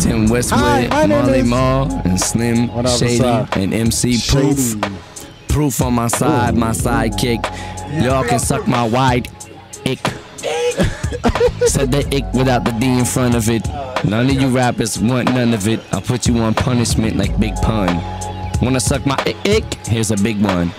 Tim Westwood, Marley Marl, and Slim Shady, and MC Proof. Proof on my side, my sidekick. Y'all can suck my wide ick. Said the ick without the D in front of it. None of you rappers want none of it. I'll put you on punishment like Big Pun. Wanna suck my ick? Here's a big one.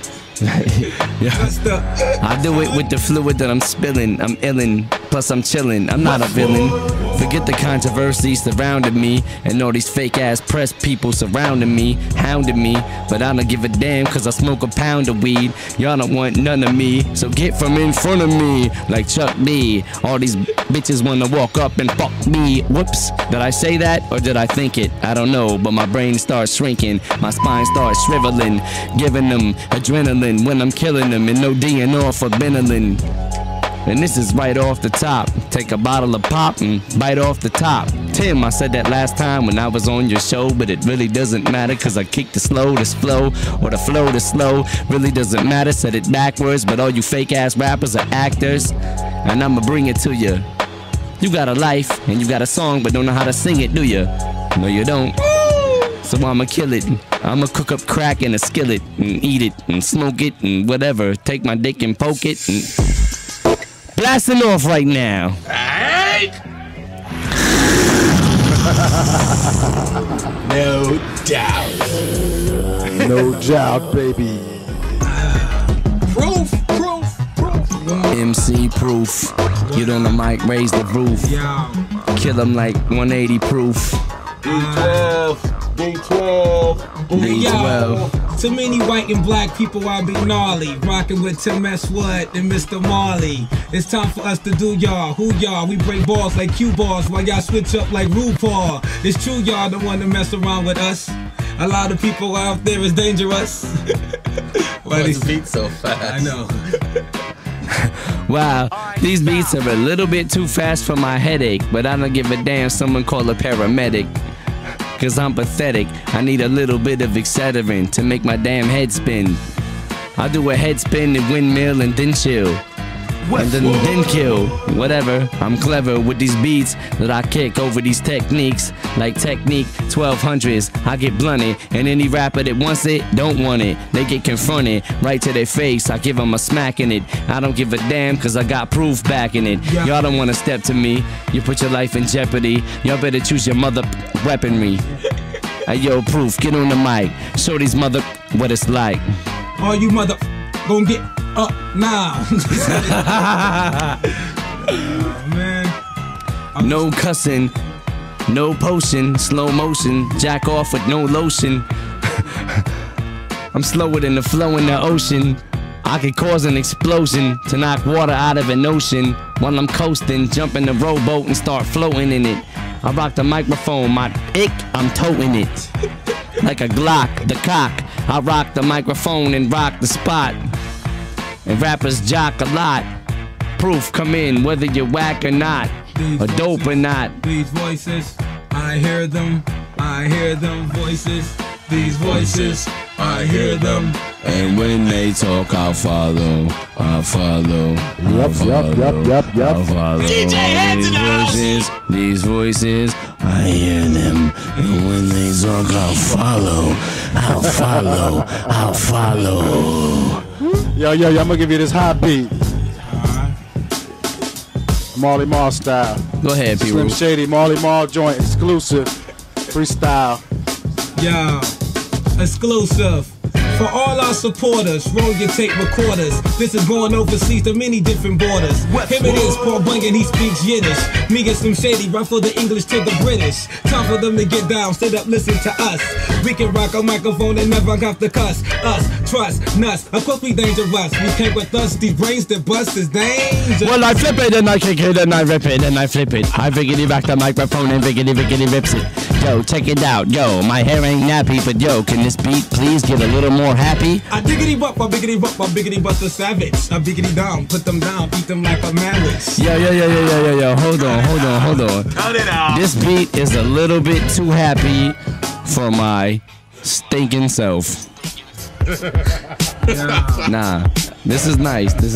I do it with the fluid that I'm spilling. I'm illin', plus I'm chillin'. I'm not a villain. Forget the controversy surrounding me and all these fake ass press people surrounding me, hounding me. But I don't give a damn cause I smoke a pound of weed. Y'all don't want none of me, so get from in front of me like Chuck D. All these bitches wanna walk up and fuck me. Whoops, did I say that or did I think it? I don't know, but my brain starts shrinking. My spine starts shriveling, giving them adrenaline when I'm killing them, and no DNR for Benylin. And this is right off the top. Take a bottle of pop and bite off the top. Tim, I said that last time when I was on your show, but it really doesn't matter cause I kick the slow, this flow, or the flow, the slow. Really doesn't matter, said it backwards, but all you fake ass rappers are actors. And I'ma bring it to you. You got a life and you got a song, but don't know how to sing it, do you? No, you don't. So I'ma kill it. I'ma cook up crack in a skillet and eat it and smoke it and whatever. Take my dick and poke it and blasting off right now. Alright. No doubt. No doubt, baby. Proof. MC Proof. Get on the mic, raise the roof. Kill him like 180 proof. D12. To many white and black people, I be gnarly. Rocking with Tim Westwood and Mr. Marley. It's time for us to do y'all. Who y'all? We break balls like cue balls while y'all switch up like RuPaul. It's true, y'all don't want to mess around with us. A lot of people out there is dangerous. Why these beats so fast? I know. Wow, these beats are a little bit too fast for my headache, but I don't give a damn, someone call a paramedic. Cause I'm pathetic, I need a little bit of Excedrin to make my damn head spin. I do a head spin and windmill and then chill. And then kill, whatever. I'm clever with these beats that I kick over these techniques. Like Technique 1200s, I get blunted. And any rapper that wants it, don't want it. They get confronted right to their face, I give them a smack in it. I don't give a damn cause I got proof backing it. Y'all don't wanna step to me, you put your life in jeopardy. Y'all better choose your mother weaponry. Hey yo, Proof, get on the mic, show these mother what it's like. All you mother gon' get up now. Oh, man. No cussing, no potion, slow motion, jack off with no lotion. I'm slower than the flow in the ocean. I could cause an explosion to knock water out of an ocean. While I'm coasting, jump in the rowboat and start floating in it. I rock the microphone, my ick, I'm toting it. Like a Glock, the cock. I rock the microphone and rock the spot. And rappers jock a lot. Proof, come in, whether you're whack or not, or dope or not. These voices, I hear them voices. These voices, I hear them. And when they talk, I'll follow. I'll follow. Yup. DJ, hands in the house. These voices, I hear them. And when they talk, I'll follow. I'll follow. Yo, I'm gonna give you this hot beat. Marley Marl style. Go ahead, P. Slim Shady, Marley Marl joint exclusive. Freestyle. Yo, exclusive. For all our supporters, roll your tape recorders. This is going overseas to many different borders. Him it is, Paul Bunyan, he speaks Yiddish. Me and Slim Shady, ruffle the English to the British. Time for them to get down, sit up, listen to us. We can rock a microphone and never have to cuss. Us, trust, nuts, of course we dangerous. We came with us, these brains that bust is dangerous. Well, I flip it and I kick it and I rip it and I flip it. I riggedy rock the microphone and riggedy rips it. Yo, check it out, yo, my hair ain't nappy, but yo, can this beat please get a little more happy? I diggity bop, I biggity bop, I biggity but the savage. I biggity down, put them down, eat them like a marriage. Yo, hold on. Cut it out. This beat is a little bit too happy for my stinking self. Nah, this is nice. This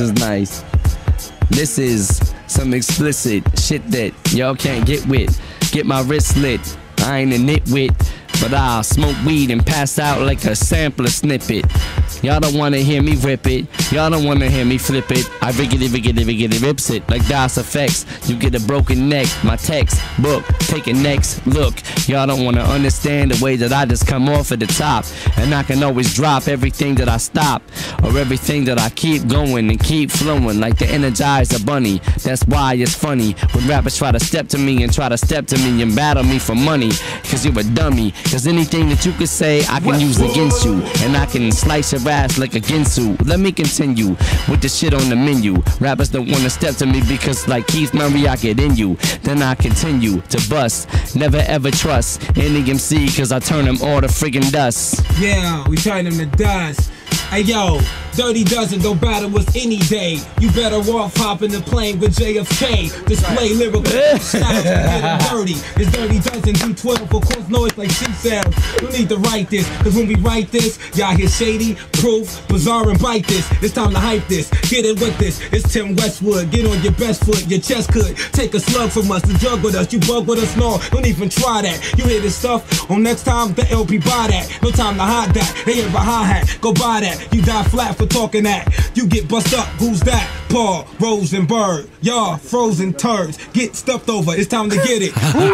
is some explicit shit that y'all can't get with. Get my wrist lit. I ain't a nitwit, but I'll smoke weed and pass out like a sampler snippet. Y'all don't wanna hear me rip it. Y'all don't wanna hear me flip it. I riggedy rips it like DOS effects. You get a broken neck. My textbook, take a next look. Y'all don't wanna understand the way that I just come off at the top, and I can always drop everything that I stop, or everything that I keep going and keep flowing like the Energizer Bunny. That's why it's funny when rappers try to step to me and battle me for money. Cause you're a dummy. Cause anything that you could say I can use against you, and I can slice your ass like a Ginsu. Let me continue with the shit on the menu. Rappers don't wanna step to me because like Keith Murray I get in you. Then I continue to bust. Never ever trust any MC cause I turn them all to friggin' dust. Yeah, we turn them to dust. Hey yo, Dirty Dozen don't battle us any day. You better off hopping the plane with JFK. Display lyrical styles, get dirty. It's Dirty Dozen, D12, of course, noise like C-Sounds. You need to write this, cause when we write this, y'all hear shady, proof, bizarre, and bite this. It's time to hype this, get it with this. It's Tim Westwood, get on your best foot, your chest could take a slug from us, to jug with us, you bug with us, no, don't even try that. You hear this stuff, on next time, the LP buy that. No time to hide that, they hear a hi-hat, go buy that. You die flat for talking that. You get bust up. Who's that? Paul Rosenberg. Y'all frozen turds. Get stuffed over. It's time to get it.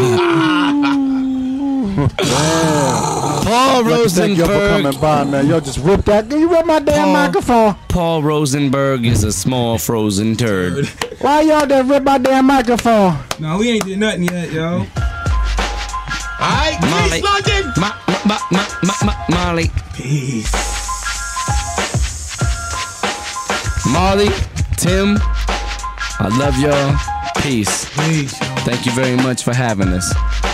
Paul Rosenberg. Y'all for coming by, man. Y'all just ripped that. You rip my damn microphone. Paul Rosenberg is a small frozen turd. Why y'all done rip my damn microphone? No, we ain't did nothing yet, yo. Alright, peace, London. Molly. Peace. Molly, Tim, I love y'all. Peace. Peace. Thank you very much for having us.